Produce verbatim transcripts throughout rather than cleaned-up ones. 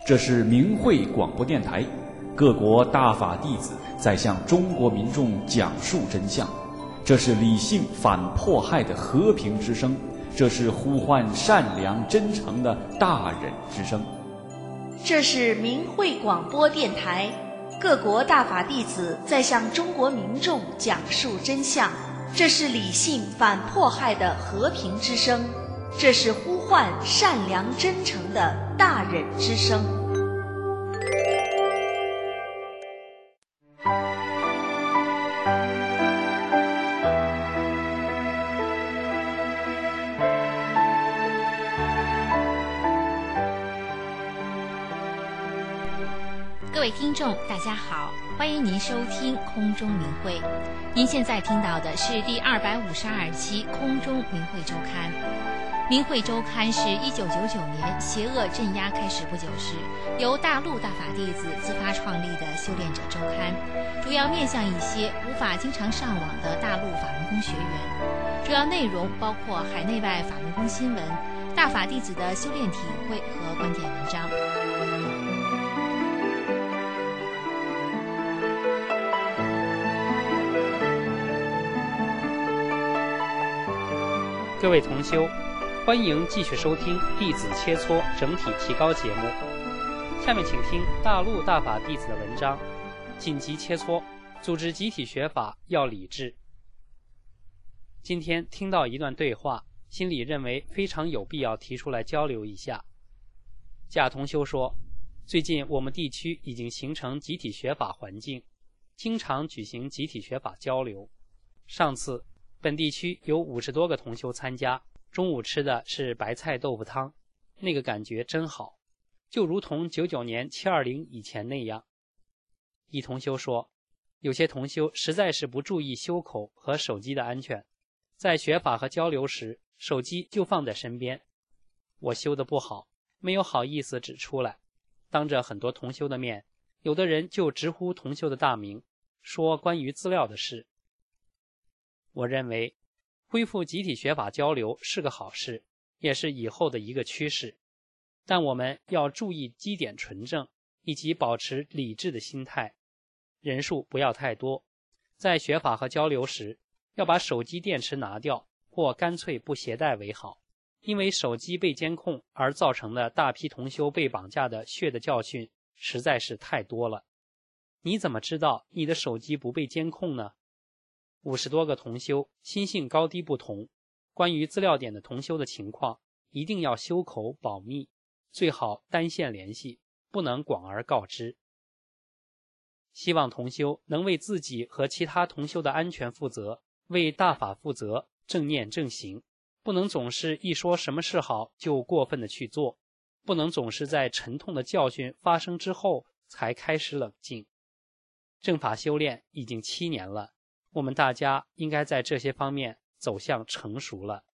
这是明慧广播电台，各国大法弟子在向中国民众讲述真相。这是理性反迫害的和平之声，这是呼唤善良真诚的大忍之声。 这是明慧广播电台，各国大法弟子在向中国民众讲述真相。这是理性反迫害的和平之声，这是呼唤善良真诚的大忍之声。 各位听众大家好，欢迎您收听空中明慧。您现在听到的是第二百五十二期空中明慧周刊。明慧周刊是一九九九年邪恶镇压开始不久时，由大陆大法弟子自发创立的修炼者周刊，主要面向一些无法经常上网的大陆法轮功学员。主要内容包括海内外法轮功新闻、大法弟子的修炼体会和观点文章。 各位同修，欢迎继续收听《弟子切磋整体提高》节目。下面请听大陆大法弟子的文章：紧急切磋，组织集体学法要理智。今天听到一段对话，心里认为非常有必要提出来交流一下。贾同修说，最近我们地区已经形成集体学法环境，经常举行集体学法交流。上次本地区有五十多个同修参加，中午吃的是白菜豆腐汤，那个感觉真好，就如同九九年七二零以前那样。一同修说，有些同修实在是不注意修口和手机的安全，在学法和交流时，手机就放在身边。我修的不好，没有好意思指出来，当着很多同修的面，有的人就直呼同修的大名，说关于资料的事。我认为恢复集体学法交流是个好事，也是以后的一个趋势，但我们要注意基点纯正，以及保持理智的心态，人数不要太多。在学法和交流时，要把手机电池拿掉，或干脆不携带为好，因为手机被监控而造成的大批同修被绑架的血的教训实在是太多了。你怎么知道你的手机不被监控呢？五十多个同修，心性高低不同，关于资料点的同修的情况，一定要修口保密，最好单线联系，不能广而告之。希望同修能为自己和其他同修的安全负责，为大法负责，正念正行，不能总是一说什么事好就过分的去做，不能总是在沉痛的教训发生之后才开始冷静。正法修炼已经七年了，我们大家应该在这些方面走向成熟了。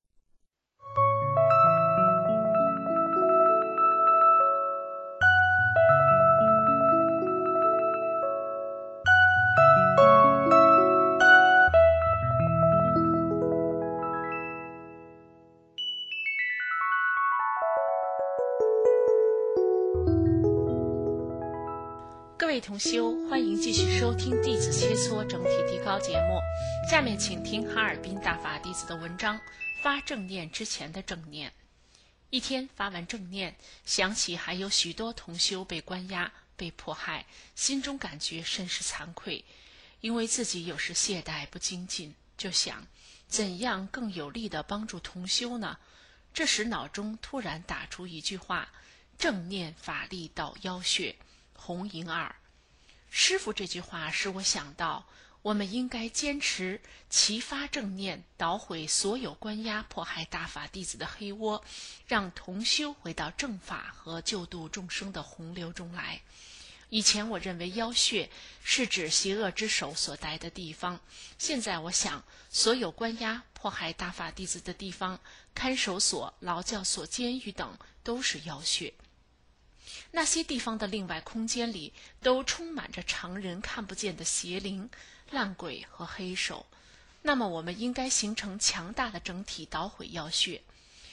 各位同修，欢迎继续收听弟子切磋整体提高节目。下面请听哈尔滨大法弟子的文章，发正念之前的正念。一天发完正念，想起还有许多同修被关押被迫害，心中感觉甚是惭愧，因为自己有时懈怠不精进，就想怎样更有力地帮助同修呢？这时脑中突然打出一句话：正念法力到腰穴，红银耳。师父这句话使我想到，我们应该坚持齐发正念，捣毁所有关押迫害大法弟子的黑窝，让同修回到正法和救度众生的洪流中来。以前我认为腰穴是指邪恶之手所待的地方，现在我想，所有关押迫害大法弟子的地方，看守所、劳教所、监狱等都是腰穴。那些地方的另外空间里都充满着常人看不见的邪灵、烂鬼和黑手，那么我们应该形成强大的整体，捣毁妖穴。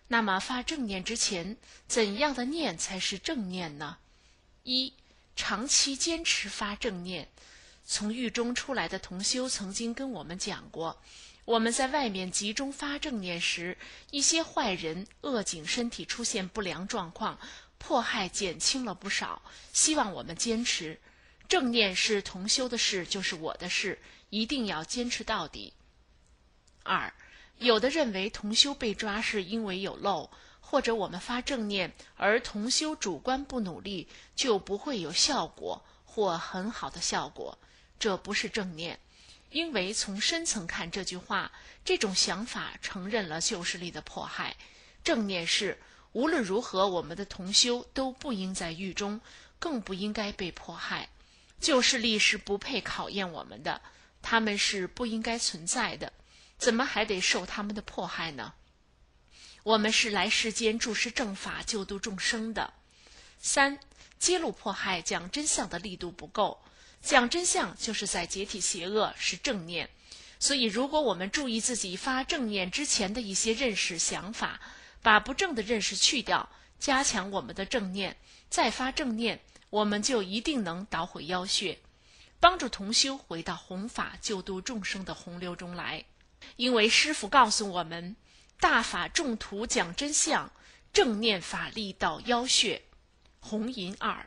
那么发正念之前，怎样的念才是正念呢？一、长期坚持发正念。从狱中出来的同修曾经跟我们讲过，我们在外面集中发正念时，一些坏人恶警身体出现不良状况，迫害减轻了不少。希望我们坚持，正念是同修的事，就是我的事，一定要坚持到底。二、有的认为同修被抓是因为有漏，或者我们发正念而同修主观不努力，就不会有效果或很好的效果，这不是正念。因为从深层看这句话，这种想法承认了旧势力的迫害。正念是无论如何我们的同修都不应在狱中，更不应该被迫害。旧势力是不配考验我们的，他们是不应该存在的，怎么还得受他们的迫害呢？我们是来世间注释正法，救度众生的。三、揭露迫害、讲真相的力度不够。讲真相就是在解体邪恶，是正念。所以如果我们注意自己发正念之前的一些认识想法，把不正的认识去掉，加强我们的正念，再发正念，我们就一定能捣毁妖穴，帮助同修回到弘法救度众生的洪流中来。因为师父告诉我们，大法众途讲真相，正念法力导妖穴。红银二。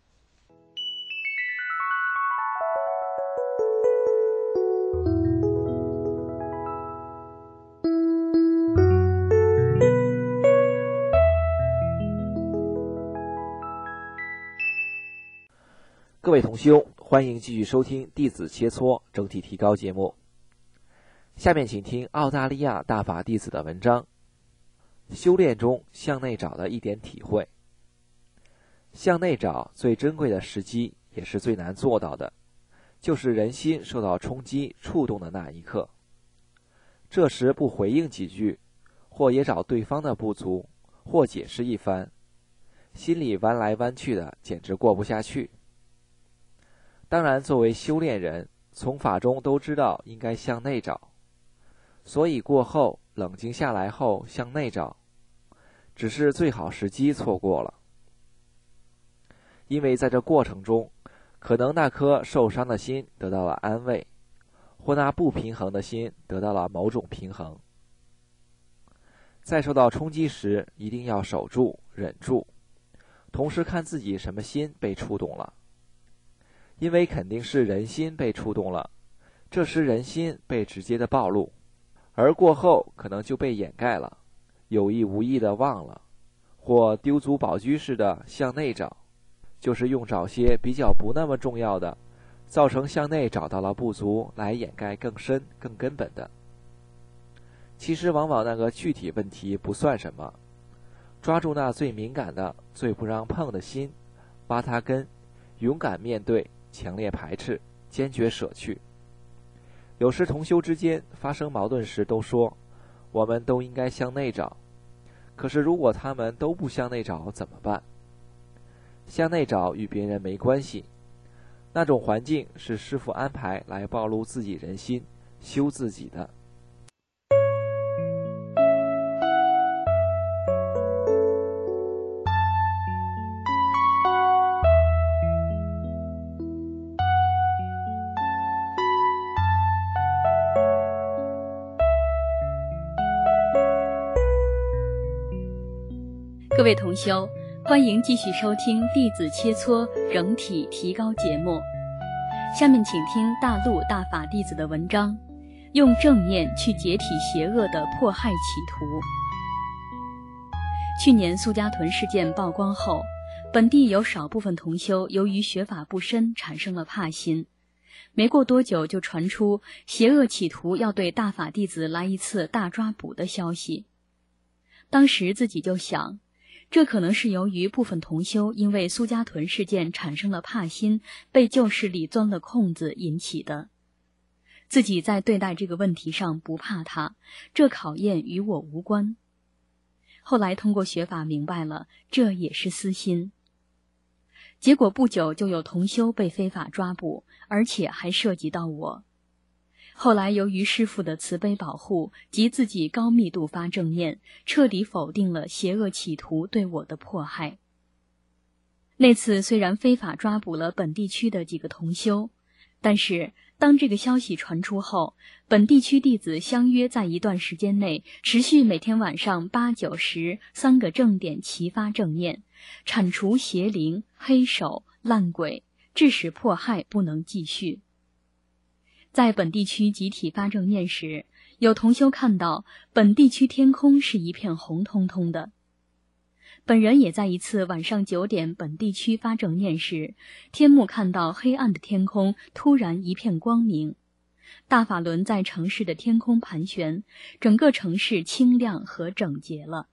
各位同修，欢迎继续收听弟子切磋整体提高节目。下面请听澳大利亚大法弟子的文章，修炼中向内找的一点体会。向内找最珍贵的时机，也是最难做到的，就是人心受到冲击触动的那一刻。这时不回应几句，或也找对方的不足，或解释一番，心里弯来弯去的，简直过不下去。当然作为修炼人，从法中都知道应该向内找，所以过后冷静下来后向内找，只是最好时机错过了。因为在这过程中，可能那颗受伤的心得到了安慰，或那不平衡的心得到了某种平衡。在受到冲击时，一定要守住忍住，同时看自己什么心被触动了。因为肯定是人心被触动了，这时人心被直接的暴露，而过后可能就被掩盖了，有意无意的忘了，或丢足宝驹似的向内找，就是用找些比较不那么重要的，造成向内找到了不足，来掩盖更深更根本的。其实往往那个具体问题不算什么，抓住那最敏感的最不让碰的心，挖它根，勇敢面对，强烈排斥，坚决舍去。有时同修之间发生矛盾时都说，我们都应该向内找，可是如果他们都不向内找怎么办？向内找与别人没关系，那种环境是师父安排来暴露自己人心，修自己的。 各位同修，欢迎继续收听弟子切磋整体提高节目。下面请听大陆大法弟子的文章，用正念去解体邪恶的迫害企图。去年苏家屯事件曝光后，本地有少部分同修由于学法不深产生了怕心，没过多久就传出邪恶企图要对大法弟子来一次大抓捕的消息。当时自己就想，这可能是由于部分同修因为苏家屯事件产生了怕心，被旧势力钻了空子引起的。自己在对待这个问题上不怕它，这考验与我无关。后来通过学法明白了，这也是私心。结果不久就有同修被非法抓捕，而且还涉及到我。 后来由于师父的慈悲保护及自己高密度发正念，彻底否定了邪恶企图对我的迫害。那次虽然非法抓捕了本地区的几个同修，但是当这个消息传出后，本地区弟子相约在一段时间内持续每天晚上八九十三个正点齐发正念，铲除邪灵、黑手、烂鬼，致使迫害不能继续。在本地区集体发正念时，有同修看到本地区天空是一片红彤彤的。本人也在一次晚上九点本地区发正念时，天幕看到黑暗的天空突然一片光明，大法轮在城市的天空盘旋，整个城市清亮和整洁了。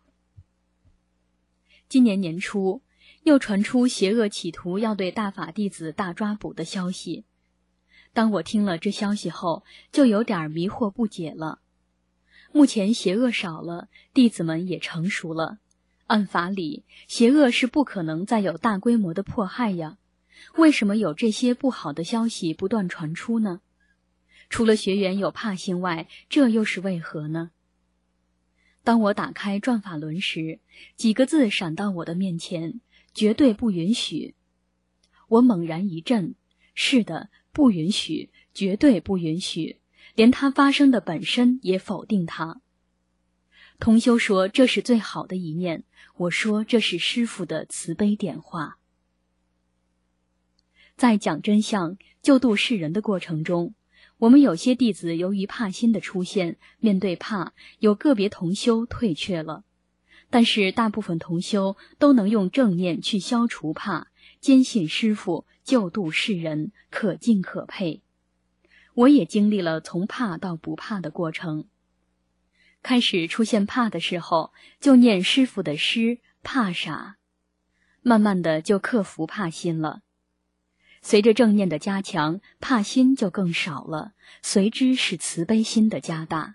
今年年初，又传出邪恶企图要对大法弟子大抓捕的消息。当我听了这消息后，就有点迷惑不解了。目前邪恶少了，弟子们也成熟了。按法理，邪恶是不可能再有大规模的迫害呀，为什么有这些不好的消息不断传出呢？除了学员有怕心外，这又是为何呢？当我打开转法轮时，几个字闪到我的面前：绝对不允许。我猛然一震，是的，不允许，绝对不允许，连它发生的本身也否定它。同修说这是最好的一面，我说这是师父的慈悲点化。在讲真相、救度世人的过程中，我们有些弟子由于怕心的出现，面对怕，有个别同修退却了，但是大部分同修都能用正念去消除怕，坚信师父救度世人，可敬可佩。我也经历了从怕到不怕的过程。开始出现怕的时候，就念师父的诗怕傻，慢慢的就克服怕心了。随着正念的加强，怕心就更少了，随之是慈悲心的加大。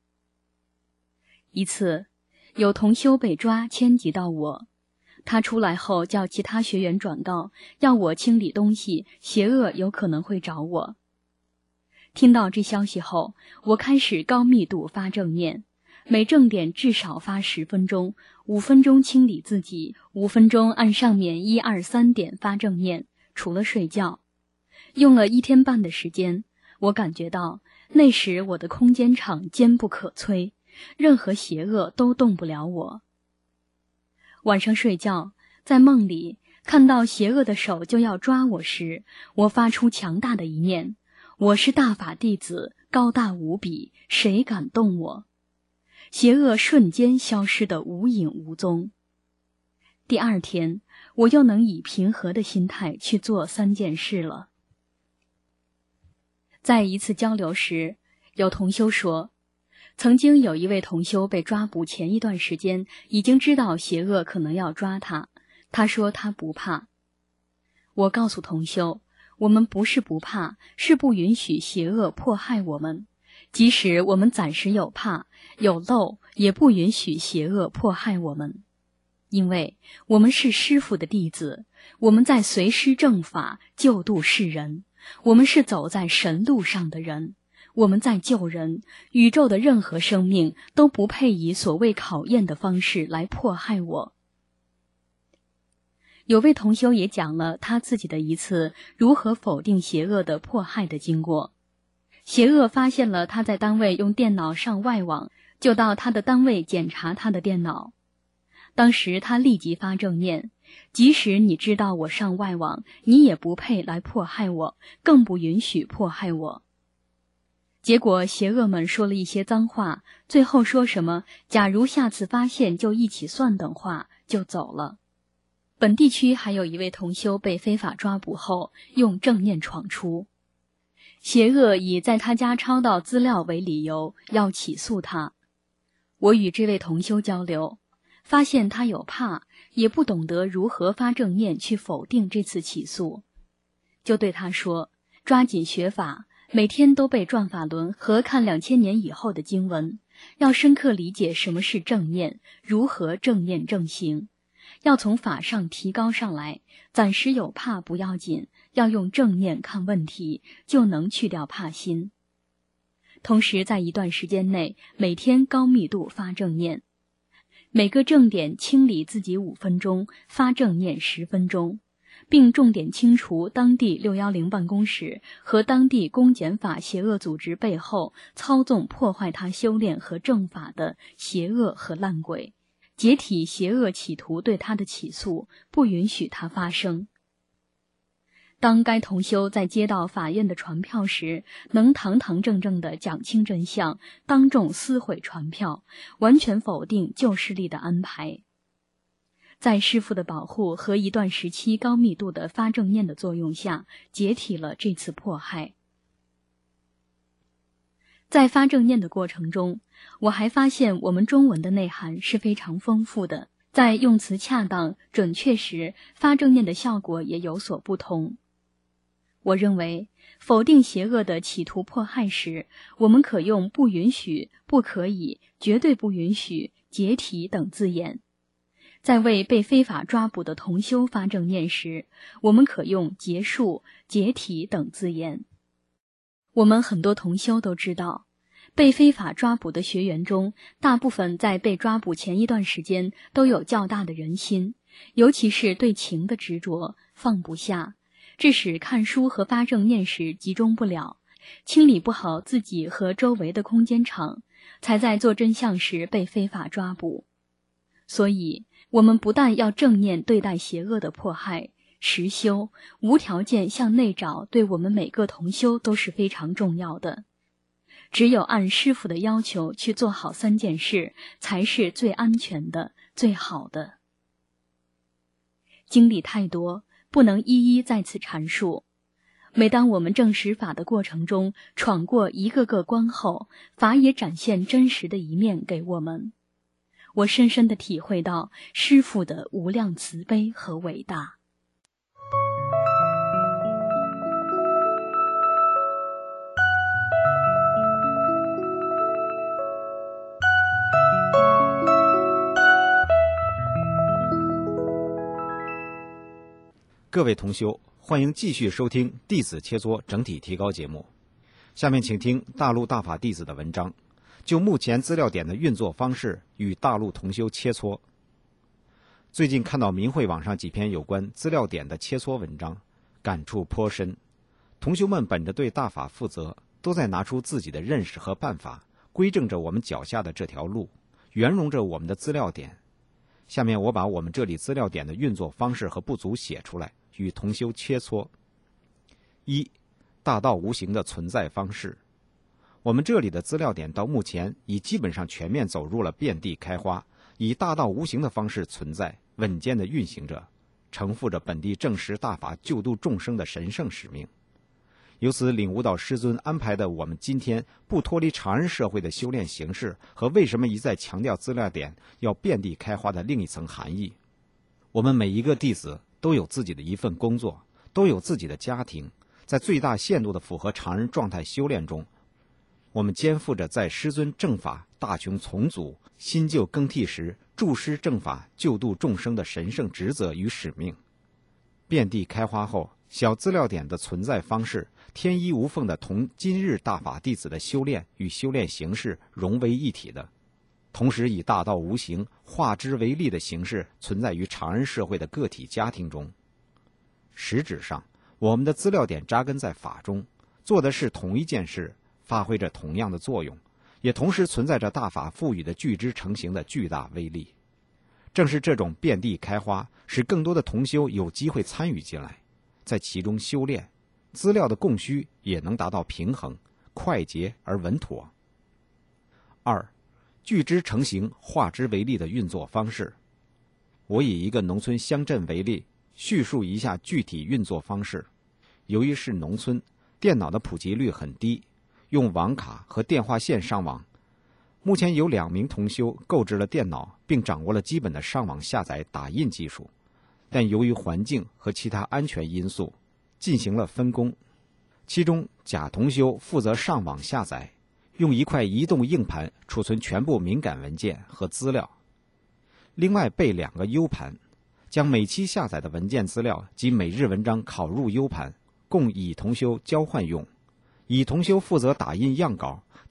一次，有同修被抓迁级到我，他出来后叫其他学员转告，要我清理东西，邪恶有可能会找我。听到这消息后，我开始高密度发正念，每正点至少发十分钟，五分钟清理自己，五分钟按上面一二三点发正念，除了睡觉。用了一天半的时间，我感觉到那时我的空间场坚不可摧，任何邪恶都动不了我。晚上睡觉，在梦里看到邪恶的手就要抓我时，我发出强大的一念：我是大法弟子，高大无比，谁敢动我？邪恶瞬间消失得无影无踪。第二天，我又能以平和的心态去做三件事了。在一次交流时，有同修说，曾经有一位同修被抓捕前一段时间，已经知道邪恶可能要抓他，他说他不怕。我告诉同修，我们不是不怕，是不允许邪恶迫害我们。即使我们暂时有怕有漏，也不允许邪恶迫害我们，因为我们是师父的弟子，我们在随师正法，救度世人，我们是走在神路上的人，我们在救人，宇宙的任何生命都不配以所谓考验的方式来迫害我。有位同修也讲了他自己的一次如何否定邪恶的迫害的经过。邪恶发现了他在单位用电脑上外网，就到他的单位检查他的电脑。当时他立即发正念，即使你知道我上外网，你也不配来迫害我，更不允许迫害我。结果邪恶们说了一些脏话，最后说什么假如下次发现就一起算等话，就走了。本地区还有一位同修被非法抓捕后，用正念闯出。邪恶以在他家抄到资料为理由，要起诉他。我与这位同修交流，发现他有怕，也不懂得如何发正念去否定这次起诉，就对他说，抓紧学法，每天都背转法轮和看两千年以后的经文，要深刻理解什么是正念，如何正念正行，要从法上提高上来，暂时有怕不要紧，要用正念看问题，就能去掉怕心。 同时在一段时间内每天高密度发正念，每个正点清理自己五分钟，发正念十分钟，并重点清除当地六一零办公室和当地公检法邪恶组织背后操纵破坏他修炼和正法的邪恶和烂鬼，解体邪恶企图对他的起诉，不允许他发生。当该同修在接到法院的传票时，能堂堂正正地讲清真相，当众撕毁传票，完全否定旧势力的安排。在师父的保护和一段时期高密度的发正念的作用下，解体了这次迫害。在发正念的过程中，我还发现我们中文的内涵是非常丰富的，在用词恰当、准确时，发正念的效果也有所不同。我认为，否定邪恶的企图迫害时，我们可用不允许、不可以、绝对不允许、解体等字眼。在为被非法抓捕的同修发正念时，我们可用结束、解体等字眼。我们很多同修都知道，被非法抓捕的学员中，大部分在被抓捕前一段时间都有较大的人心，尤其是对情的执着，放不下，致使看书和发正念时集中不了，清理不好自己和周围的空间场，才在做真相时被非法抓捕。所以，我们不但要正念对待邪恶的迫害，实修、无条件向内找，对我们每个同修都是非常重要的。只有按师父的要求去做好三件事，才是最安全的、最好的。经历太多，不能一一在此阐述。每当我们证实法的过程中，闯过一个个关后，法也展现真实的一面给我们。我深深地体会到师父的无量慈悲和伟大。 各位同修，欢迎继续收听《弟子切磋整体提高》节目。下面请听大陆大法弟子的文章，就目前资料点的运作方式与大陆同修切磋。最近看到明慧网上几篇有关资料点的切磋文章，感触颇深。同修们本着对大法负责，都在拿出自己的认识和办法，规正着我们脚下的这条路，圆融着我们的资料点。下面我把我们这里资料点的运作方式和不足写出来，与同修切磋。一、大道无形的存在方式。我们这里的资料点到目前已基本上全面走入了遍地开花，以大道无形的方式存在，稳健地运行着，承负着本地正实大法救度众生的神圣使命。由此领悟到师尊安排的我们今天不脱离常人社会的修炼形式和为什么一再强调资料点要遍地开花的另一层含义。我们每一个弟子都有自己的一份工作，都有自己的家庭，在最大限度的符合常人状态修炼中，我们肩负着在师尊正法大雄重组、新旧更替时助师正法救度众生的神圣职责与使命。遍地开花后，小资料点的存在方式天衣无缝地同今日大法弟子的修炼与修炼形式融为一体的，同时以大道无形化之为力的形式存在于常人社会的个体家庭中。实质上，我们的资料点扎根在法中，做的是同一件事，发挥着同样的作用，也同时存在着大法赋予的具知成形的巨大威力。正是这种遍地开花，使更多的同修有机会参与进来，在其中修炼，资料的供需也能达到平衡、快捷而稳妥。二、具知成形、化之为力的运作方式。我以一个农村乡镇为例，叙述一下具体运作方式。由于是农村，电脑的普及率很低，用网卡和电话线上网。目前有两名同修购置了电脑，并掌握了基本的上网下载打印技术，但由于环境和其他安全因素，进行了分工。其中甲同修负责上网下载，用一块移动硬盘储存全部敏感文件和资料，另外备两个 U 盘，将每期下载的文件资料及每日文章拷入 U 盘，供乙同修交换用。乙同修负责打印样稿，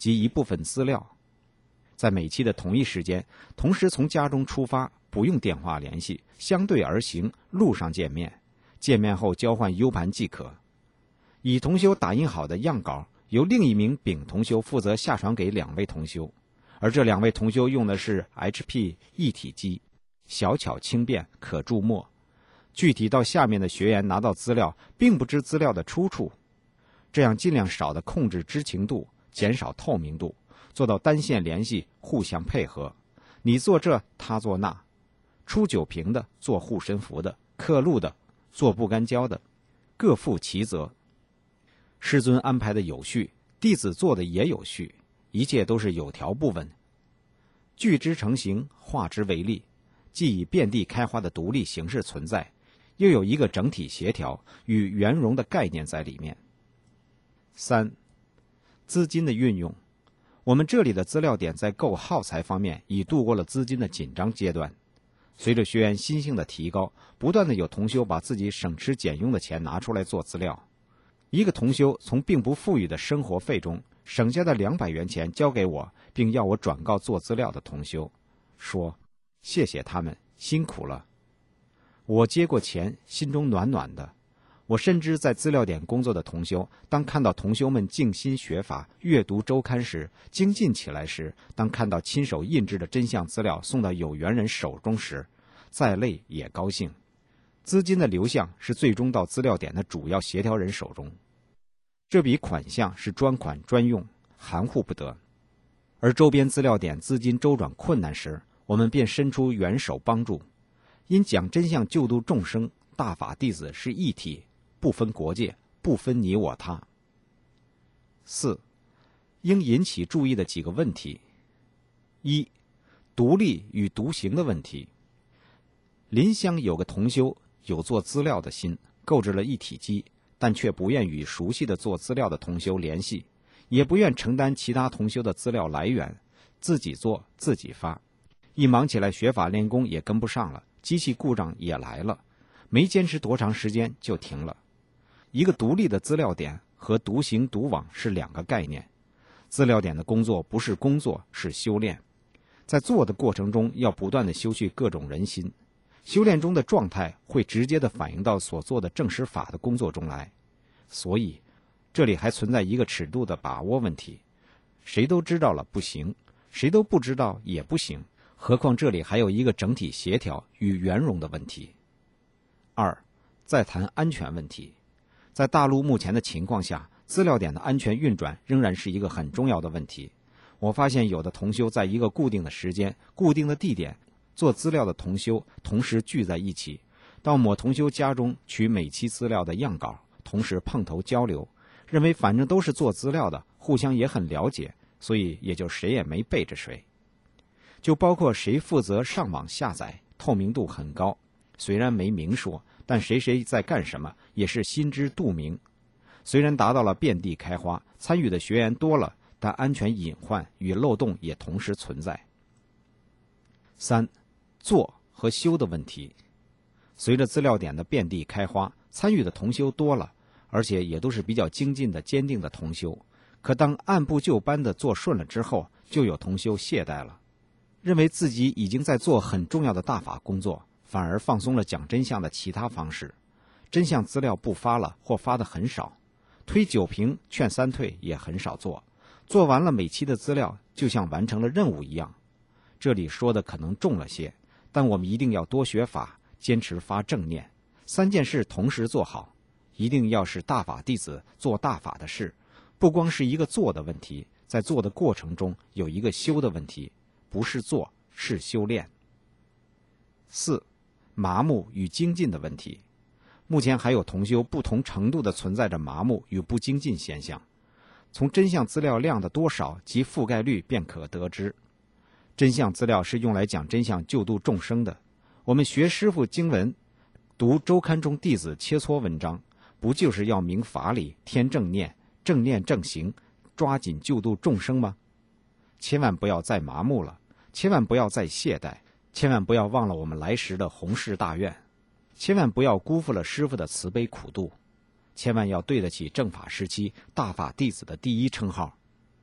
及一部分资料。在每期的同一时间，同时从家中出发，不用电话联系，相对而行，路上见面，见面后交换 U 盘即可。乙同修打印好的样稿由另一名丙同修负责下传给两位同修，而这两位同修用的是 H P 一体机，小巧轻便，可注墨。具体到下面的学员拿到资料，并不知资料的出处，这样尽量少的控制知情度，减少透明度，做到单线联系，互相配合。你做这，他做那，出酒瓶的做护身符的，刻录的做不干胶的，各负其责。师尊安排的有序，弟子做的也有序，一切都是有条不紊。聚之成形，化之为力，既以遍地开花的独立形式存在，又有一个整体协调与圆融的概念在里面。三、资金的运用。我们这里的资料点在购耗材方面已度过了资金的紧张阶段。随着学员心性的提高，不断的有同修把自己省吃俭用的钱拿出来做资料。一个同修从并不富裕的生活费中省下的两百元钱交给我，并要我转告做资料的同修，说谢谢他们辛苦了。我接过钱，心中暖暖的。我深知在资料点工作的同修，当看到同修们静心学法、阅读周刊时，精进起来时，当看到亲手印制的真相资料送到有缘人手中时，再累也高兴。资金的流向是最终到资料点的主要协调人手中，这笔款项是专款专用，含糊不得。而周边资料点资金周转困难时，我们便伸出援手帮助。因讲真相救度众生，大法弟子是一体，不分国界，不分你我他。四、应引起注意的几个问题。一、独立与独行的问题。临湘有个同修有做资料的心，购置了一体机，但却不愿与熟悉的做资料的同修联系，也不愿承担其他同修的资料来源，自己做自己发。一忙起来，学法练功也跟不上了，机器故障也来了，没坚持多长时间就停了。一个独立的资料点和独行独往是两个概念。资料点的工作不是工作，是修炼。在做的过程中，要不断的修去各种人心。修炼中的状态会直接的反映到所做的正实法的工作中来。所以，这里还存在一个尺度的把握问题。谁都知道了不行，谁都不知道也不行。何况这里还有一个整体协调与圆融的问题。二、再谈安全问题。在大陆目前的情况下，资料点的安全运转仍然是一个很重要的问题。我发现有的同修在一个固定的时间、固定的地点，做资料的同修同时聚在一起，到某同修家中取每期资料的样稿，同时碰头交流，认为反正都是做资料的，互相也很了解，所以也就谁也没背着谁。就包括谁负责上网下载，透明度很高，虽然没明说，但谁谁在干什么也是心知肚明。虽然达到了遍地开花，参与的学员多了，但安全隐患与漏洞也同时存在。三、做和修的问题。随着资料点的遍地开花，参与的同修多了，而且也都是比较精进的坚定的同修。可当按部就班的做顺了之后，就有同修懈怠了，认为自己已经在做很重要的大法工作，反而放松了讲真相的其他方式。真相资料不发了，或发的很少，推九瓶劝三退也很少做，做完了每期的资料就像完成了任务一样。这里说的可能重了些，但我们一定要多学法，坚持发正念，三件事同时做好。一定要是大法弟子做大法的事，不光是一个做的问题，在做的过程中有一个修的问题，不是做，是修炼。四、麻木与精进的问题。目前还有同修不同程度的存在着麻木与不精进现象，从真相资料量的多少及覆盖率便可得知。真相资料是用来讲真相救度众生的，我们学师父经文，读周刊中弟子切磋文章，不就是要明法理、添正念、正念正行，抓紧救度众生吗？千万不要再麻木了，千万不要再懈怠，千万不要忘了我们来时的宏誓大愿，千万不要辜负了师父的慈悲苦度，千万要对得起正法时期大法弟子的第一称号。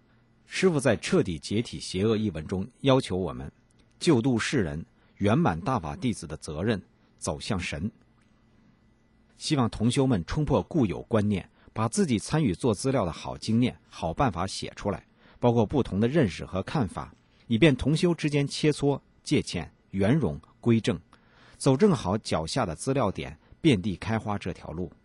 师父在彻底解体邪恶一文中要求我们救度世人，圆满大法弟子的责任，走向神。希望同修们冲破固有观念，把自己参与做资料的好经验、好办法写出来，包括不同的认识和看法，以便同修之间切磋、借鉴、圆融、归正，走正好脚下的资料点遍地开花这条路。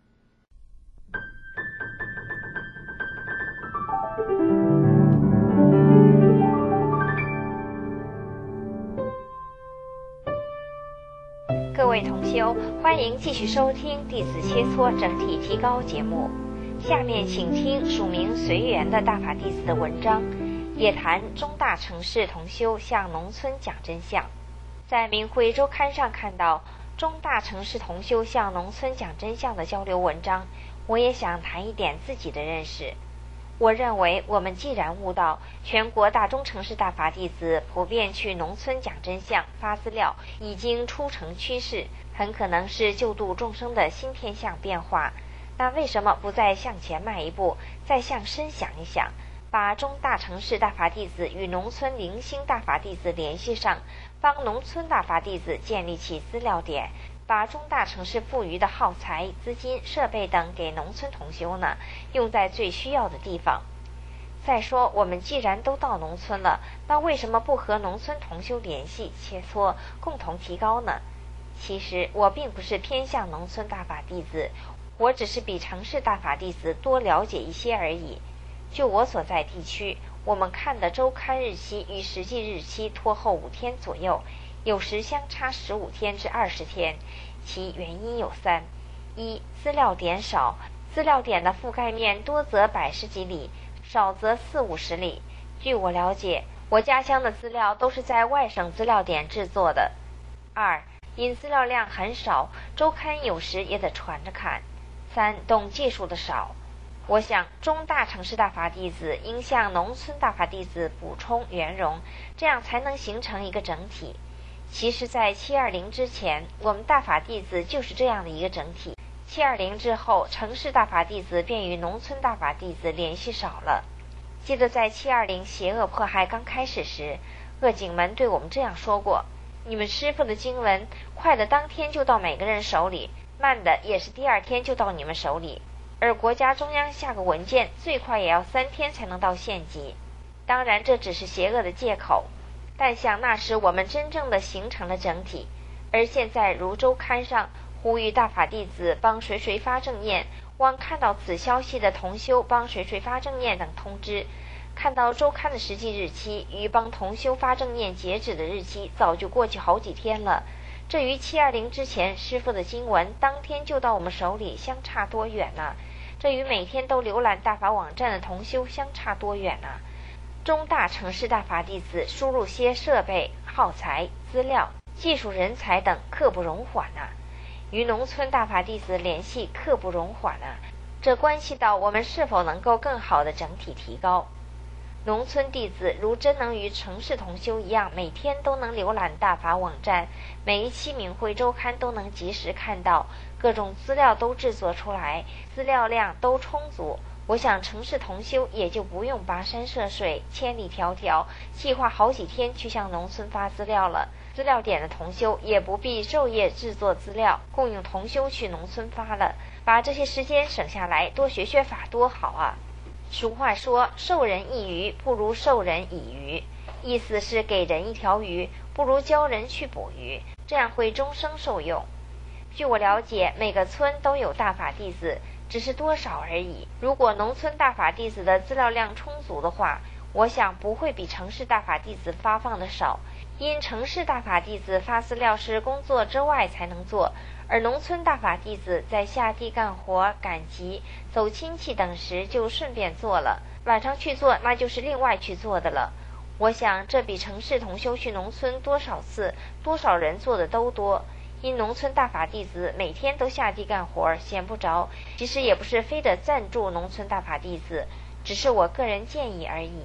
各位同修，欢迎继续收听《弟子切磋整体提高》节目。下面请听署名随缘的大法弟子的文章，也谈中大城市同修向农村讲真相。在明慧周刊上看到中大城市同修向农村讲真相的交流文章，我也想谈一点自己的认识。我认为我们既然悟到全国大中城市大法弟子普遍去农村讲真相、发资料已经初成趋势，很可能是救度众生的新天象变化，那为什么不再向前迈一步，再向深想一想，把中大城市大法弟子与农村零星大法弟子联系上，帮农村大法弟子建立起资料点，把中大城市富余的耗材、资金、设备等给农村同修呢，用在最需要的地方。再说，我们既然都到农村了，那为什么不和农村同修联系、切磋，共同提高呢？其实我并不是偏向农村大法弟子，我只是比城市大法弟子多了解一些而已。就我所在地区，我们看的周刊日期与实际日期拖后五天左右，有时相差十五天至二十天，其原因有三：一、资料点少，资料点的覆盖面多则百十几里，少则四五十里。据我了解，我家乡的资料都是在外省资料点制作的。二、因资料量很少，周刊有时也得传着看。三、懂技术的少。我想中大城市大法弟子应向农村大法弟子补充圆融，这样才能形成一个整体。其实在七二零之前，我们大法弟子就是这样的一个整体。七二零之后，城市大法弟子便与农村大法弟子联系少了。记得在七二零邪恶迫害刚开始时，恶警们对我们这样说过：你们师父的经文快的当天就到每个人手里，慢的也是第二天就到你们手里，而国家中央下个文件最快也要三天才能到县级。当然这只是邪恶的借口，但想那时我们真正的形成了整体。而现在如周刊上呼吁大法弟子帮谁谁发正念，望看到此消息的同修帮谁谁发正念等通知，看到周刊的实际日期与帮同修发正念截止的日期早就过去好几天了，这与七二零之前师父的经文当天就到我们手里相差多远呢？这与每天都浏览大法网站的同修相差多远呢？中大城市大法弟子输入些设备、耗材、资料、技术人才等刻不容缓啊，与农村大法弟子联系刻不容缓啊，这关系到我们是否能够更好的整体提高。农村弟子如真能与城市同修一样，每天都能浏览大法网站，每一期明慧周刊都能及时看到，各种资料都制作出来，资料量都充足，我想城市同修也就不用跋山涉水、千里迢迢计划好几天去向农村发资料了，资料点的同修也不必昼夜制作资料供应同修去农村发了，把这些时间省下来，多学学法多好啊。俗话说，授人一鱼不如授人以渔，意思是给人一条鱼不如教人去捕鱼，这样会终生受用。据我了解，每个村都有大法弟子，只是多少而已。如果农村大法弟子的资料量充足的话，我想不会比城市大法弟子发放的少，因城市大法弟子发资料是工作之外才能做，而农村大法弟子在下地干活、赶集、走亲戚等时就顺便做了，晚上去做那就是另外去做的了。我想这比城市同修去农村多少次、多少人做的都多。因农村大法弟子每天都下地干活，闲不着，其实也不是非得赞助农村大法弟子，只是我个人建议而已。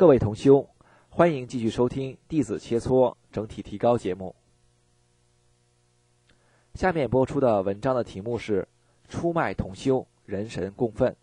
各位同修，欢迎继续收听弟子切磋整体提高节目。下面播出的文章的题目是出卖同修，人神共愤。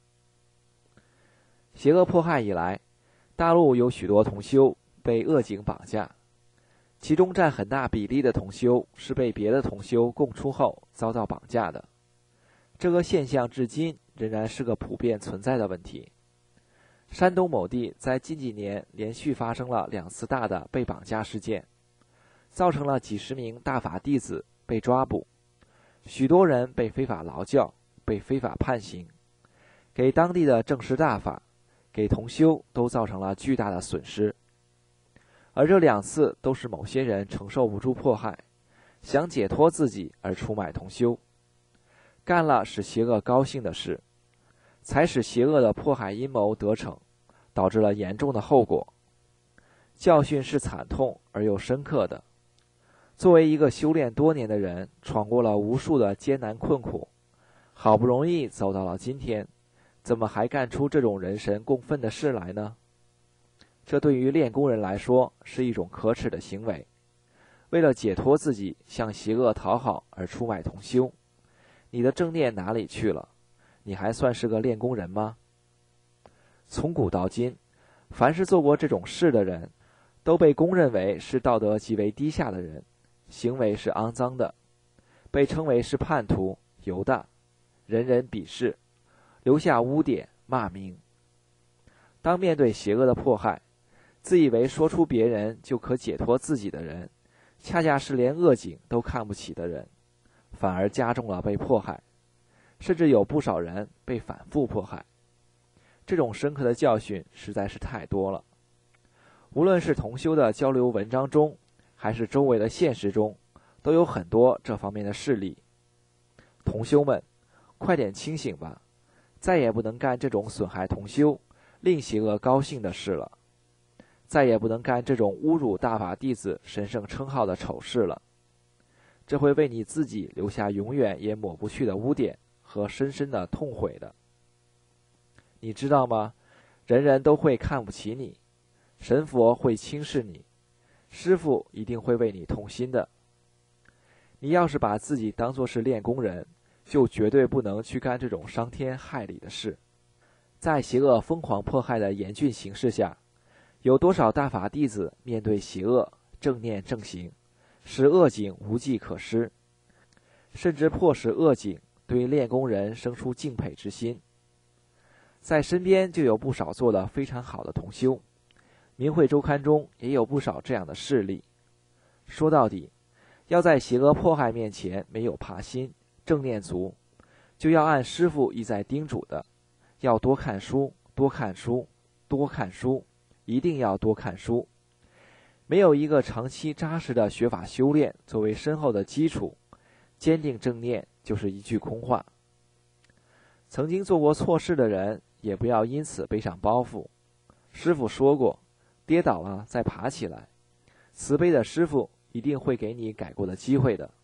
邪恶迫害以来，大陆有许多同修被恶警绑架，其中占很大比例的同修是被别的同修供出后遭到绑架的。这个现象至今仍然是个普遍存在的问题。山东某地在近几年连续发生了两次大的被绑架事件，造成了几十名大法弟子被抓捕，许多人被非法劳教，被非法判刑，给当地的正式大法，给同修都造成了巨大的损失。而这两次都是某些人承受不住迫害，想解脱自己而出卖同修，干了使邪恶高兴的事，才使邪恶的迫害阴谋得逞，导致了严重的后果。教训是惨痛而又深刻的。作为一个修炼多年的人，闯过了无数的艰难困苦，好不容易走到了今天，怎么还干出这种人神共愤的事来呢？这对于练功人来说是一种可耻的行为。为了解脱自己，向邪恶讨好而出卖同修，你的正念哪里去了？你还算是个练功人吗？从古到今，凡是做过这种事的人，都被公认为是道德极为低下的人，行为是肮脏的，被称为是叛徒、犹大，人人鄙视，留下污点、骂名。当面对邪恶的迫害，自以为说出别人就可解脱自己的人，恰恰是连恶警都看不起的人，反而加重了被迫害，甚至有不少人被反复迫害。这种深刻的教训实在是太多了。无论是同修的交流文章中，还是周围的现实中，都有很多这方面的事例。同修们，快点清醒吧，再也不能干这种损害同修、令邪恶高兴的事了，再也不能干这种侮辱大法弟子神圣称号的丑事了。这会为你自己留下永远也抹不去的污点和深深的痛悔的。你知道吗？人人都会看不起你，神佛会轻视你，师父一定会为你痛心的。你要是把自己当作是练功人，就绝对不能去干这种伤天害理的事。在邪恶疯狂迫害的严峻形势下，有多少大法弟子面对邪恶正念正行，使恶警无计可施，甚至迫使恶警对练功人生出敬佩之心。在身边就有不少做得非常好的同修，明慧周刊中也有不少这样的事例。说到底，要在邪恶迫害面前没有怕心，正念足，就要按师父一再叮嘱的，要多看书，多看书，多看书，一定要多看书。没有一个长期扎实的学法修炼作为深厚的基础，坚定正念就是一句空话。曾经做过错事的人，也不要因此背上包袱。师父说过，跌倒了再爬起来，慈悲的师父一定会给你改过的机会的。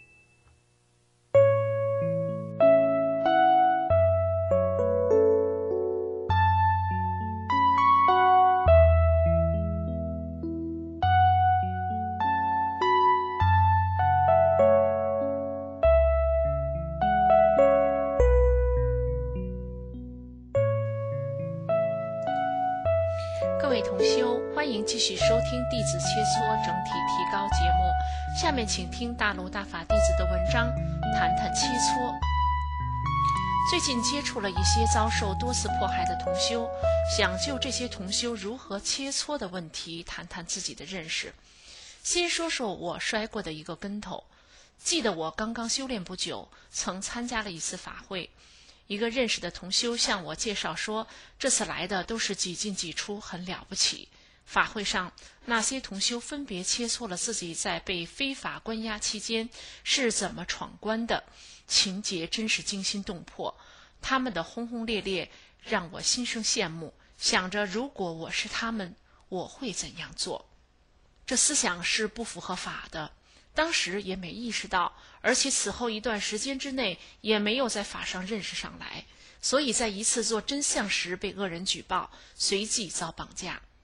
各位同修，欢迎继续收听弟子切磋整体提高节目。下面请听大陆大法弟子的文章，谈谈切磋。最近接触了一些遭受多次迫害的同修，想就这些同修如何切磋的问题谈谈自己的认识。先说说我摔过的一个跟头。记得我刚刚修炼不久，曾参加了一次法会，一个认识的同修向我介绍说，这次来的都是几进几出，很了不起。法会上，那些同修分别切磋了自己在被非法关押期间是怎么闯关的，情节真是惊心动魄。他们的轰轰烈烈让我心生羡慕，想着如果我是他们，我会怎样做。这思想是不符合法的，当时也没意识到，而且此后一段时间之内也没有在法上认识上来，所以在一次做真相时被恶人举报，随即遭绑架。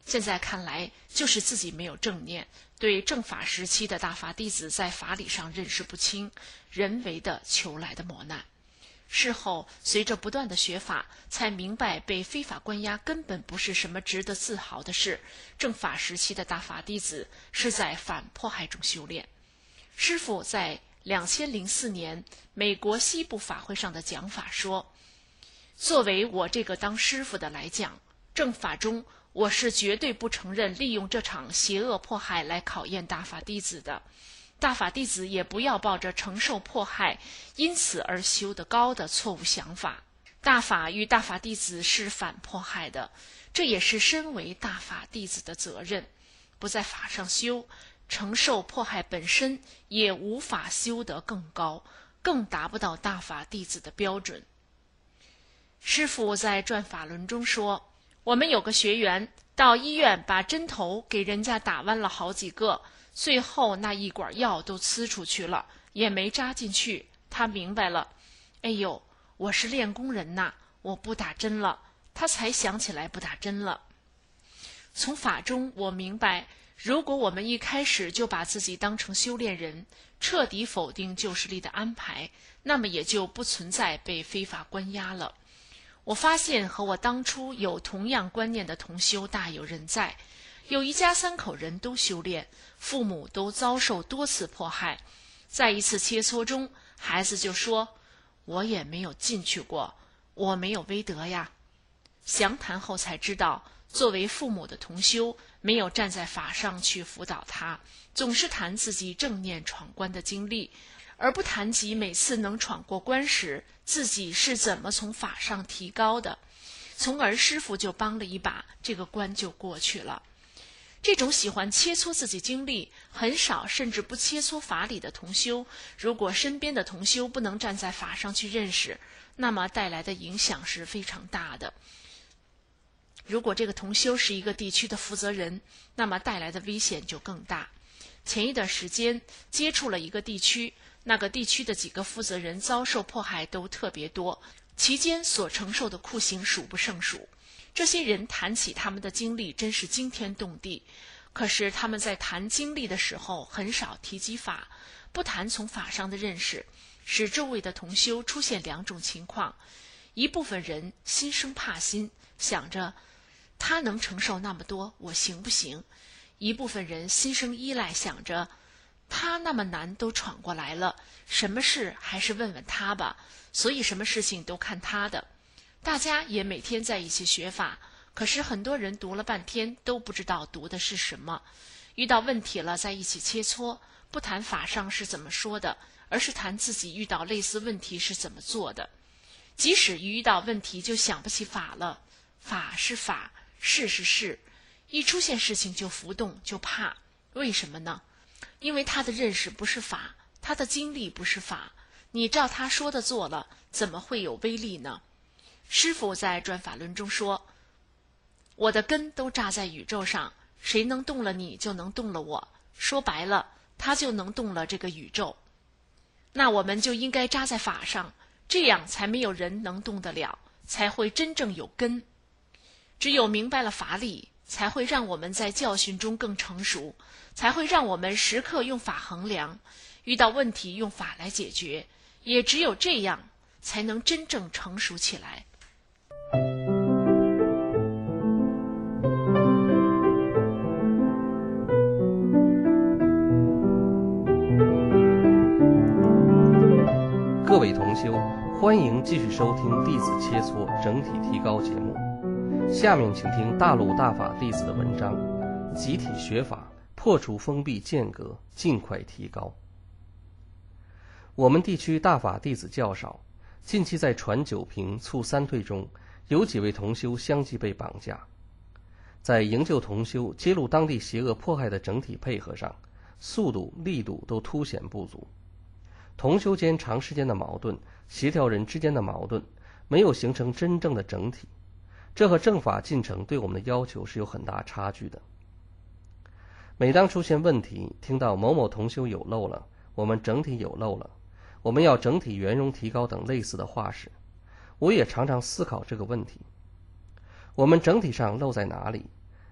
现在看来，就是自己没有正念，对正法时期的大法弟子在法理上认识不清，人为的求来的磨难。事后随着不断的学法，才明白被非法关押根本不是什么值得自豪的事。正法时期的大法弟子是在反迫害中修炼。师父在两千零四年美国西部法会上的讲法说，作为我这个当师父的来讲，正法中我是绝对不承认利用这场邪恶迫害来考验大法弟子的。大法弟子也不要抱着承受迫害，因此而修得高的错误想法。大法与大法弟子是反迫害的，这也是身为大法弟子的责任。不在法上修，承受迫害本身也无法修得更高，更达不到大法弟子的标准。师父在转法轮中说，我们有个学员到医院把针头给人家打弯了好几个，最后那一管药都呲出去了，也没扎进去。他明白了，哎呦，我是练功人呐，我不打针了。他才想起来不打针了。从法中我明白，如果我们一开始就把自己当成修炼人，彻底否定救世力的安排，那么也就不存在被非法关押了。我发现和我当初有同样观念的同修大有人在。有一家三口人都修炼，父母都遭受多次迫害。在一次切磋中，孩子就说，我也没有进去过，我没有威德呀。详谈后才知道，作为父母的同修没有站在法上去辅导他，总是谈自己正念闯关的经历，而不谈及每次能闯过关时自己是怎么从法上提高的，从而师父就帮了一把，这个关就过去了。这种喜欢切磋自己经历，很少甚至不切磋法理的同修，如果身边的同修不能站在法上去认识，那么带来的影响是非常大的。如果这个同修是一个地区的负责人，那么带来的危险就更大。前一段时间接触了一个地区，那个地区的几个负责人遭受迫害都特别多，期间所承受的酷刑数不胜数。这些人谈起他们的经历真是惊天动地，可是他们在谈经历的时候很少提及法，不谈从法上的认识，使周围的同修出现两种情况：一部分人心生怕心，想着他能承受那么多，我行不行？一部分人心生依赖，想着他那么难都闯过来了，什么事还是问问他吧，所以什么事情都看他的。大家也每天在一起学法，可是很多人读了半天都不知道读的是什么。遇到问题了在一起切磋，不谈法上是怎么说的，而是谈自己遇到类似问题是怎么做的。即使一遇到问题就想不起法了，法是法，事是事，一出现事情就浮动就怕。为什么呢？因为他的认识不是法，他的经历不是法，你照他说的做了，怎么会有威力呢？师父在转法轮中说，我的根都扎在宇宙上，谁能动了你就能动了我，说白了他就能动了这个宇宙。那我们就应该扎在法上，这样才没有人能动得了，才会真正有根。只有明白了法理，才会让我们在教训中更成熟，才会让我们时刻用法衡量，遇到问题用法来解决，也只有这样才能真正成熟起来。 各位同修，欢迎继续收听《弟子切磋整体提高》节目。下面请听大陆大法弟子的文章：集体学法，破除封闭间隔，尽快提高。我们地区大法弟子较少，近期在传九平促三退中，有几位同修相继被绑架。在营救同修、揭露当地邪恶迫害的整体配合上，速度、力度都凸显不足。同修间长时间的矛盾，协调人之间的矛盾，没有形成真正的整体，这和正法进程对我们的要求是有很大差距的。每当出现问题，听到某某同修有漏了，我们整体有漏了，我们要整体圆融提高等类似的话时，我也常常思考这个问题：我们整体上漏在哪里？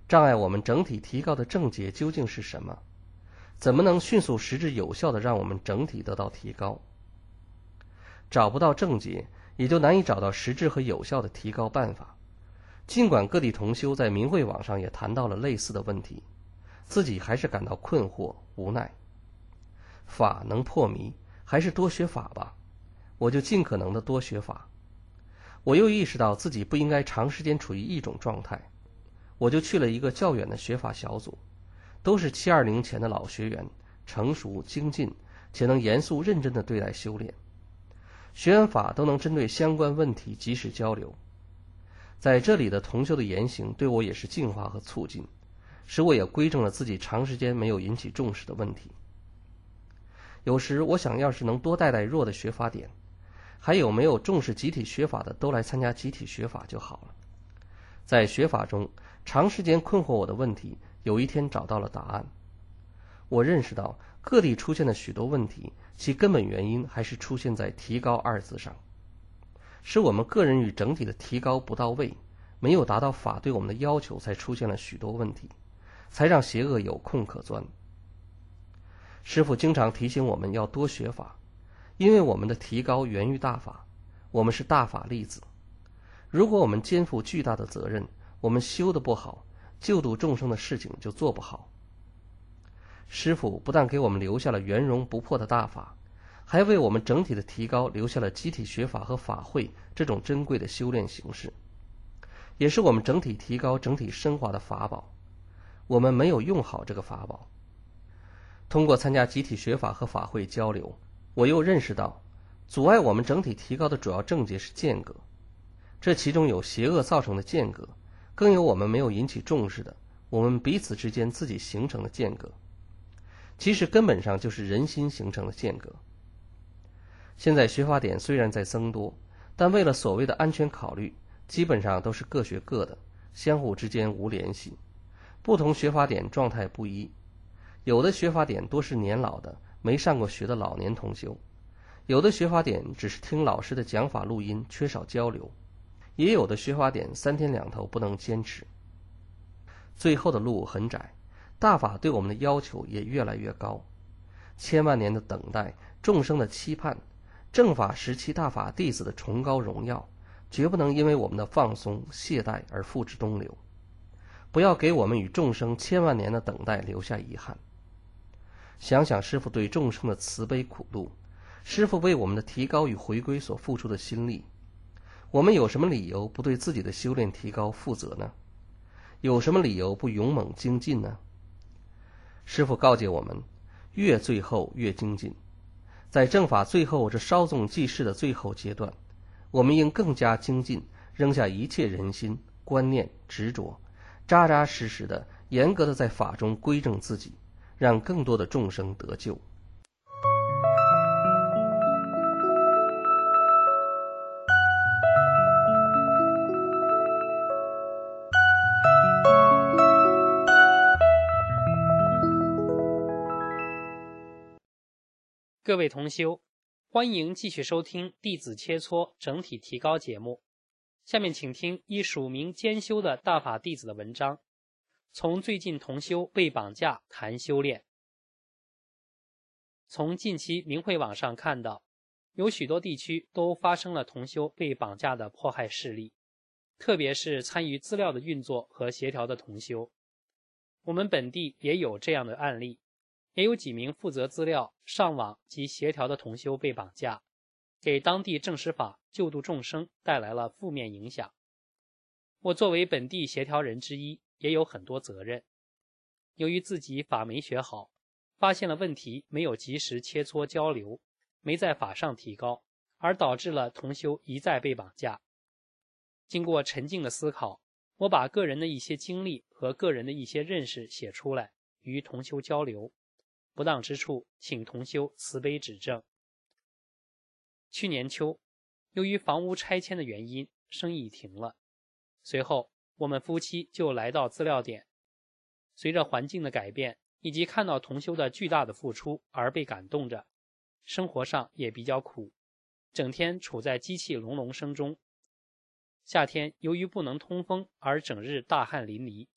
障碍我们整体提高的症结究竟是什么？怎么能迅速实质有效地让我们整体得到提高？找不到症结，也就难以找到实质和有效的提高办法。尽管各地同修在明慧网上也谈到了类似的问题，自己还是感到困惑无奈。法能破迷，还是多学法吧，我就尽可能的多学法。我又意识到自己不应该长时间处于一种状态，我就去了一个较远的学法小组，都是七二零前的老学员，成熟精进，且能严肃认真地对待修炼。学完法都能针对相关问题及时交流。在这里的同修的言行对我也是净化和促进，使我也归正了自己长时间没有引起重视的问题。有时我想要是能多带带弱的学法点，还有没有重视集体学法的都来参加集体学法就好了。在学法中长时间困惑我的问题，有一天找到了答案。我认识到各地出现的许多问题，其根本原因还是出现在提高二字上，是我们个人与整体的提高不到位，没有达到法对我们的要求，才出现了许多问题，才让邪恶有空可钻。师父经常提醒我们要多学法，因为我们的提高源于大法，我们是大法粒子。如果我们肩负巨大的责任，我们修得不好，救度众生的事情就做不好。师父不但给我们留下了圆融不破的大法，还为我们整体的提高留下了集体学法和法会这种珍贵的修炼形式，也是我们整体提高整体升华的法宝。我们没有用好这个法宝。通过参加集体学法和法会交流，我又认识到阻碍我们整体提高的主要症结是间隔，这其中有邪恶造成的间隔，更有我们没有引起重视的我们彼此之间自己形成的间隔，其实根本上就是人心形成的间隔。现在学法点虽然在增多，但为了所谓的安全考虑，基本上都是各学各的，相互之间无联系，不同学法点状态不一。有的学法点多是年老的没上过学的老年同修，有的学法点只是听老师的讲法录音，缺少交流，也有的学法点三天两头不能坚持。最后的路很窄，大法对我们的要求也越来越高，千万年的等待，众生的期盼，正法时期大法弟子的崇高荣耀，绝不能因为我们的放松懈怠而付之东流。不要给我们与众生千万年的等待留下遗憾。想想师父对众生的慈悲苦路，师父为我们的提高与回归所付出的心力，我们有什么理由不对自己的修炼提高负责呢？有什么理由不勇猛精进呢？师父告诫我们，越最后越精进。在正法最后这稍纵即逝的最后阶段，我们应更加精进，扔下一切人心观念执着，扎扎实实的严格的在法中归正自己，让更多的众生得救。 各位同修，欢迎继续收听弟子切磋整体提高节目。下面请听一署名兼修的大法弟子的文章，从最近同修被绑架谈修炼。从近期明慧网上看到，有许多地区都发生了同修被绑架的迫害事例，特别是参与资料的运作和协调的同修。我们本地也有这样的案例，也有几名负责资料、上网及协调的同修被绑架，给当地正实法救度众生带来了负面影响。我作为本地协调人之一，也有很多责任。由于自己法没学好，发现了问题没有及时切磋交流，没在法上提高，而导致了同修一再被绑架。经过沉静的思考，我把个人的一些经历和个人的一些认识写出来，与同修交流。不当之处，请同修慈悲指正。去年秋，由于房屋拆迁的原因，生意停了。随后，我们夫妻就来到资料点。随着环境的改变，以及看到同修的巨大的付出而被感动着，生活上也比较苦，整天处在机器隆隆声中。夏天由于不能通风而整日大汗淋漓，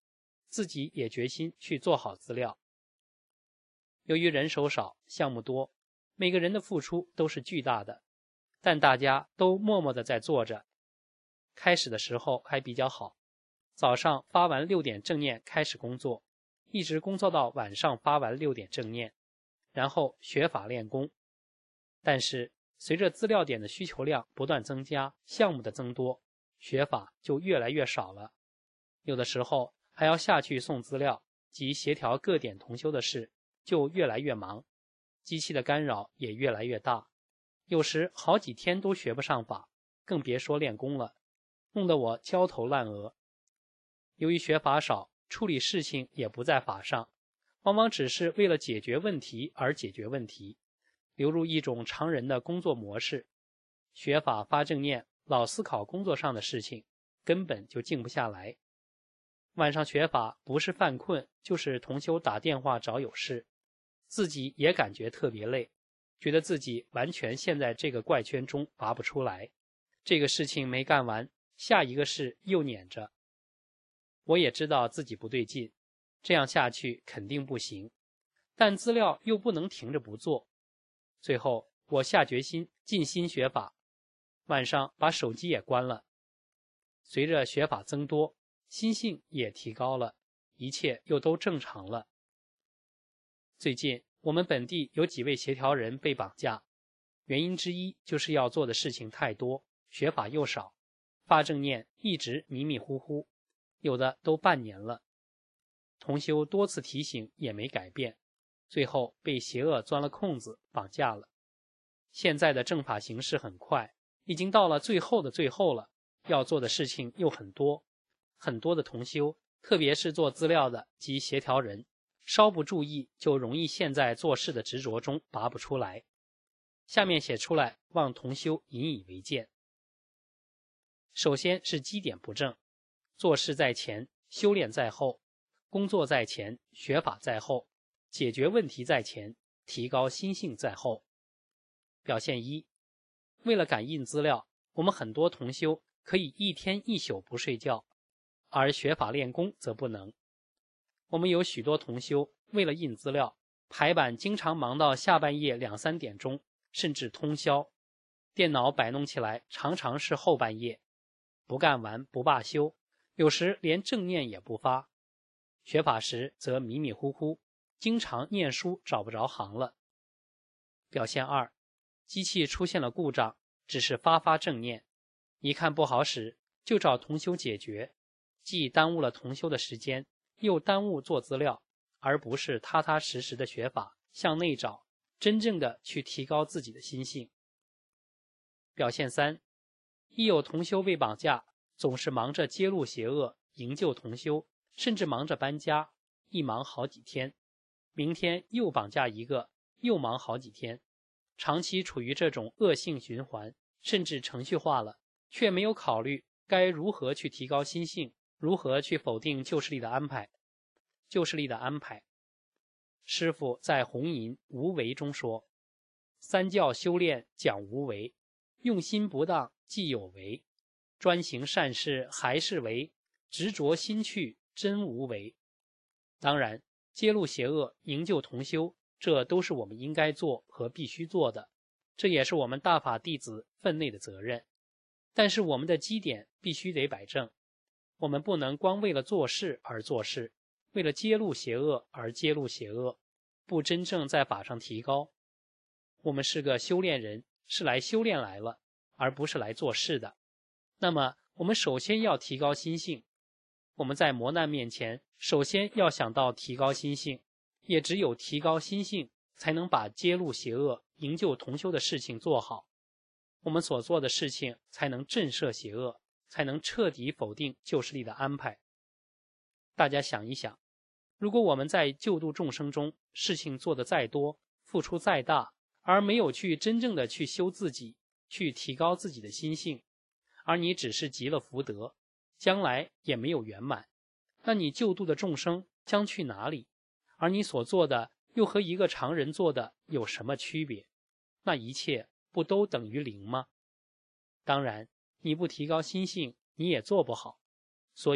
自己也决心去做好资料。由于人手少，项目多，每个人的付出都是巨大的，但大家都默默地在做着。开始的时候还比较好，早上发完六点正念开始工作，一直工作到晚上发完六点正念，然后学法练功。但是随着资料点的需求量不断增加，项目的增多，学法就越来越少了。有的时候还要下去送资料及协调各点同修的事，就越来越忙，机器的干扰也越来越大，有时好几天都学不上法，更别说练功了，弄得我焦头烂额。由于学法少，处理事情也不在法上，往往只是为了解决问题而解决问题，流入一种常人的工作模式。学法发正念，老思考工作上的事情，根本就静不下来。晚上学法不是犯困，就是同修打电话找有事，自己也感觉特别累，觉得自己完全陷在这个怪圈中拔不出来，这个事情没干完，下一个事又撵着。我也知道自己不对劲，这样下去肯定不行，但资料又不能停着不做。最后我下决心尽心学法，晚上把手机也关了。随着学法增多，心性也提高了，一切又都正常了。最近我们本地有几位协调人被绑架，原因之一就是要做的事情太多，学法又少，发正念一直迷迷糊糊，有的都半年了。同修多次提醒也没改变，最后被邪恶钻了空子绑架了。现在的正法形势很快，已经到了最后的最后了，要做的事情又很多，很多的同修，特别是做资料的及协调人，稍不注意就容易陷在做事的执着中拔不出来。下面写出来，望同修引以为鉴。首先是基点不正，做事在前，修炼在后，工作在前，学法在后，解决问题在前，提高心性在后。表现一，为了赶印资料，我们很多同修可以一天一宿不睡觉，而学法练功则不能。我们有许多同修为了印资料，排版经常忙到下半夜两三点钟，甚至通宵，电脑摆弄起来常常是后半夜，不干完不罢休，有时连正念也不发。学法时则迷迷糊糊，经常念书找不着行了。表现二，机器出现了故障，只是发发正念，一看不好使，就找同修解决，既耽误了同修的时间，又耽误做资料，而不是踏踏实实的学法，向内找，真正的去提高自己的心性。表现三，一有同修被绑架，总是忙着揭露邪恶，营救同修，甚至忙着搬家，一忙好几天，明天又绑架一个，又忙好几天，长期处于这种恶性循环，甚至程序化了，却没有考虑该如何去提高心性，如何去否定旧势力的安排。旧势力的安排，师父在红银无为中说，三教修炼讲无为，用心不当即有为，专行善事还是为，执着心去真无为。当然，揭露邪恶，营救同修，这都是我们应该做和必须做的，这也是我们大法弟子分内的责任。但是我们的基点必须得摆正，我们不能光为了做事而做事，为了揭露邪恶而揭露邪恶，不真正在法上提高。我们是个修炼人，是来修炼来了，而不是来做事的。那么我们首先要提高心性，我们在磨难面前，首先要想到提高心性，也只有提高心性，才能把揭露邪恶、营救同修的事情做好。我们所做的事情才能震慑邪恶，才能彻底否定旧势力的安排。大家想一想，如果我们在救度众生中，事情做得再多，付出再大，而没有去真正的去修自己，去提高自己的心性，而你只是积了福德，将来也没有圆满，那你救度的众生将去哪里？而你所做的又和一个常人做的有什么区别？那一切不都等于零吗？当然，你不提高心性，你也做不好。所以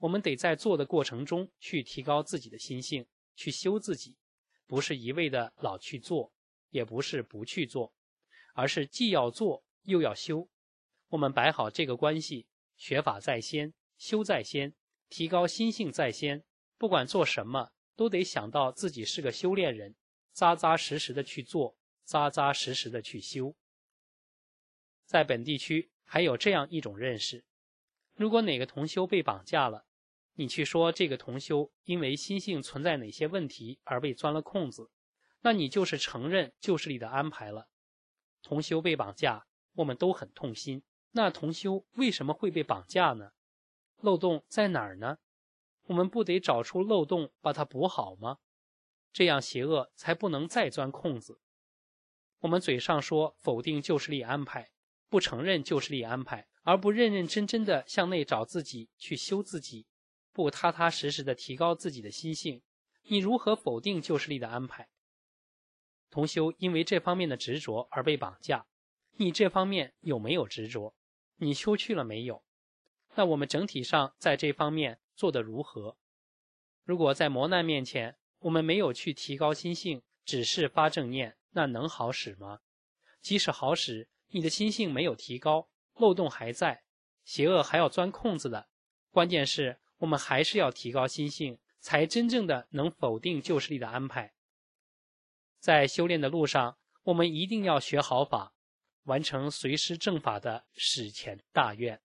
我们得在做的过程中去提高自己的心性，去修自己，不是一味的老去做，也不是不去做，而是既要做又要修。我们摆好这个关系，学法在先，修在先，提高心性在先，不管做什么都得想到自己是个修炼人，扎扎实实的去做，扎扎实实的去修。在本地区还有这样一种认识，如果哪个同修被绑架了，你去说这个同修因为心性存在哪些问题而被钻了空子，那你就是承认旧势力的安排了。同修被绑架，我们都很痛心，那同修为什么会被绑架呢？漏洞在哪儿呢？我们不得找出漏洞把它补好吗？这样邪恶才不能再钻空子。我们嘴上说否定旧势力安排，不承认旧势力安排，而不认认真真的向内找自己，去修自己，不踏踏实实的提高自己的心性，你如何否定旧势力的安排？同修因为这方面的执着而被绑架，你这方面有没有执着？你修去了没有？那我们整体上在这方面做得如何？如果在磨难面前我们没有去提高心性，只是发正念，那能好使吗？即使好使，你的心性没有提高，漏洞还在，邪恶还要钻空子的。关键是我们还是要提高心性，才真正的能否定旧势力的安排。在修炼的路上，我们一定要学好法，完成随师正法的史前大愿。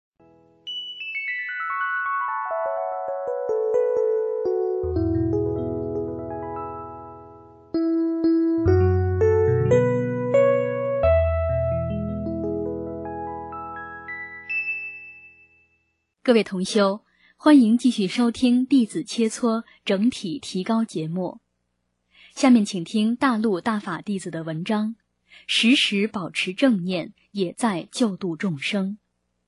各位同修，欢迎继续收听弟子切磋整体提高节目。下面请听大陆大法弟子的文章，时时保持正念，也在救度众生。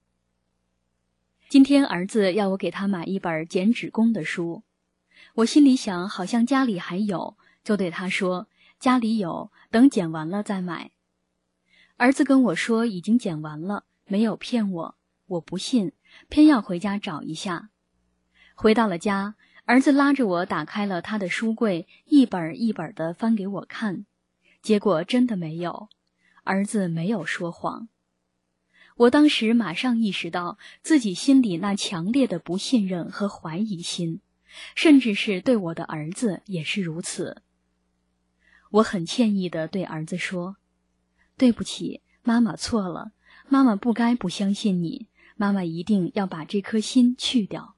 今天儿子要我给他买一本减脂功的书，我心里想好像家里还有，就对他说家里有，等减完了再买。儿子跟我说已经减完了，没有骗我，我不信，偏要回家找一下。回到了家，儿子拉着我打开了他的书柜，一本一本地翻给我看，结果真的没有，儿子没有说谎。我当时马上意识到自己心里那强烈的不信任和怀疑心，甚至是对我的儿子也是如此。我很歉意地对儿子说，对不起，妈妈错了，妈妈不该不相信你，妈妈一定要把这颗心去掉。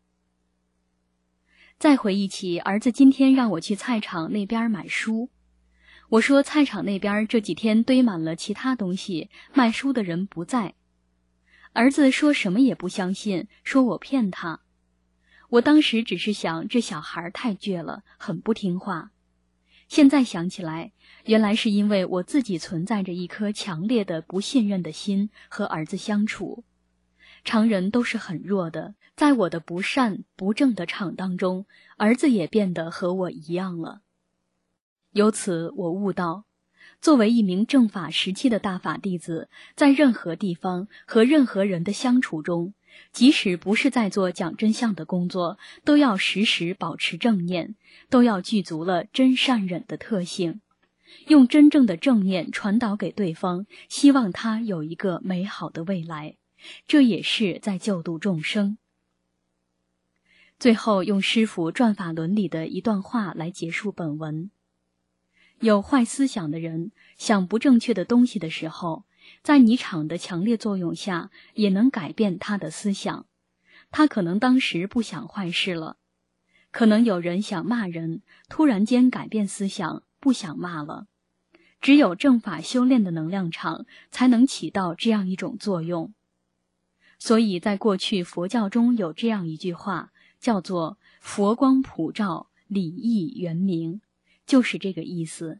再回忆起儿子今天让我去菜场那边买书，我说菜场那边这几天堆满了其他东西，卖书的人不在。儿子说什么也不相信，说我骗他。我当时只是想这小孩太倔了，很不听话。现在想起来，原来是因为我自己存在着一颗强烈的不信任的心和儿子相处。常人都是很弱的，在我的不善不正的场当中，儿子也变得和我一样了。由此我悟到，作为一名正法时期的大法弟子，在任何地方和任何人的相处中，即使不是在做讲真相的工作，都要时时保持正念，都要具足了真善忍的特性，用真正的正念传导给对方，希望他有一个美好的未来，这也是在救度众生。最后用师父转法轮里的一段话来结束本文。有坏思想的人想不正确的东西的时候，在你场的强烈作用下，也能改变他的思想。他可能当时不想坏事了，可能有人想骂人，突然间改变思想，不想骂了。只有正法修炼的能量场，才能起到这样一种作用。所以在过去佛教中有这样一句话，叫做佛光普照，理义圆明，就是这个意思。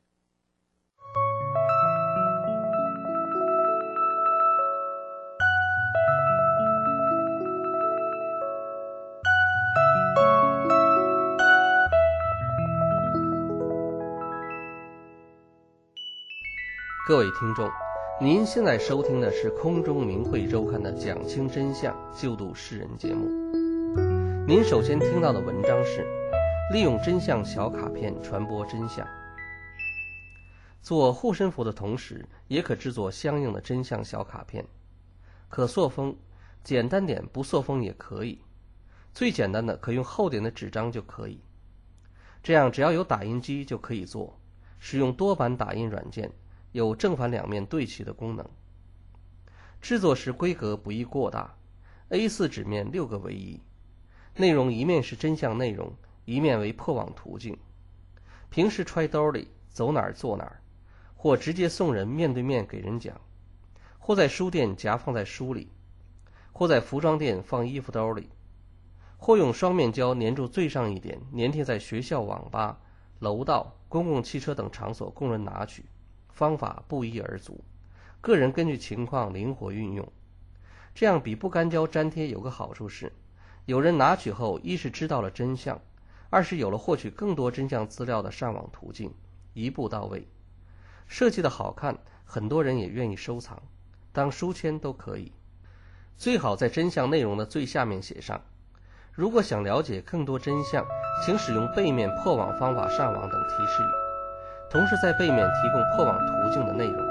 各位听众，您现在收听的是空中明慧周刊的讲清真相、救度世人节目。 您首先听到的文章是利用真相小卡片传播真相。做护身符的同时，也可制作相应的真相小卡片，可塑封，简单点不塑封也可以，最简单的可用厚点的纸张就可以。这样只要有打印机就可以做，使用多版打印软件，有正反两面对齐的功能。制作时规格不宜过大， A 四 纸面六个为宜，内容一面是真相内容，一面为破网途径。平时揣兜里，走哪儿做哪儿，或直接送人面对面给人讲，或在书店夹放在书里，或在服装店放衣服兜里，或用双面胶粘住最上一点，粘贴在学校、网吧、楼道、公共汽车等场所供人拿取，方法不一而足，个人根据情况灵活运用。这样比不干胶粘贴有个好处是，有人拿取后一是知道了真相，二是有了获取更多真相资料的上网途径，一步到位。设计的好看，很多人也愿意收藏，当书签都可以。最好在真相内容的最下面写上，如果想了解更多真相，请使用背面破网方法上网等提示语，同时在背面提供破网途径的内容。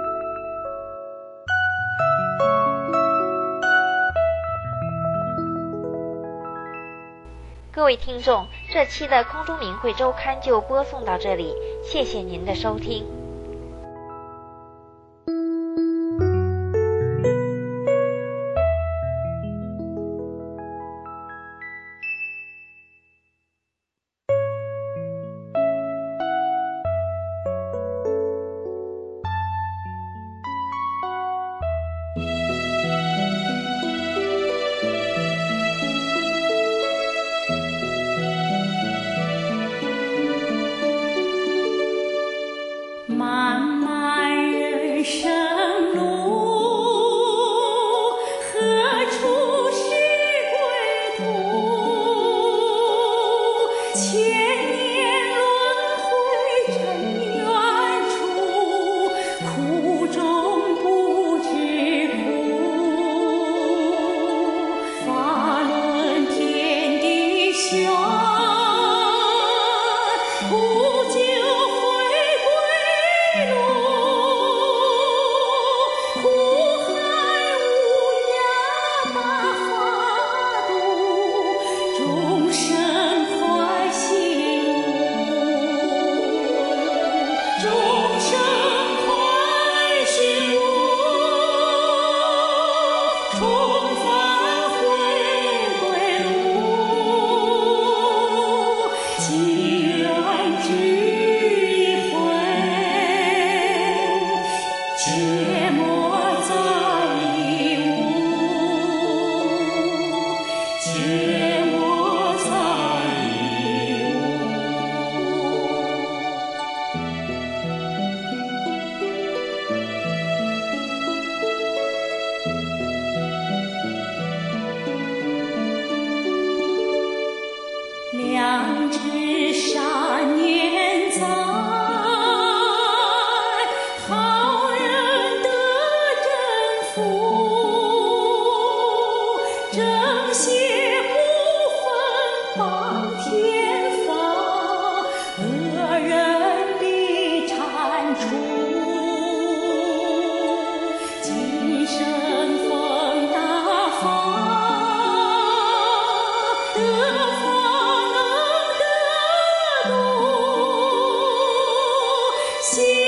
各位听众，这期的空中明慧周刊就播送到这里，谢谢您的收听。 漫漫人生路，何处是归途？千年轮回尘缘处，苦中不知苦。法轮天地玄，不久良知善念在，好人得真福，正邪不分帮天法，恶人必铲除。今生逢大法，得法能得度，心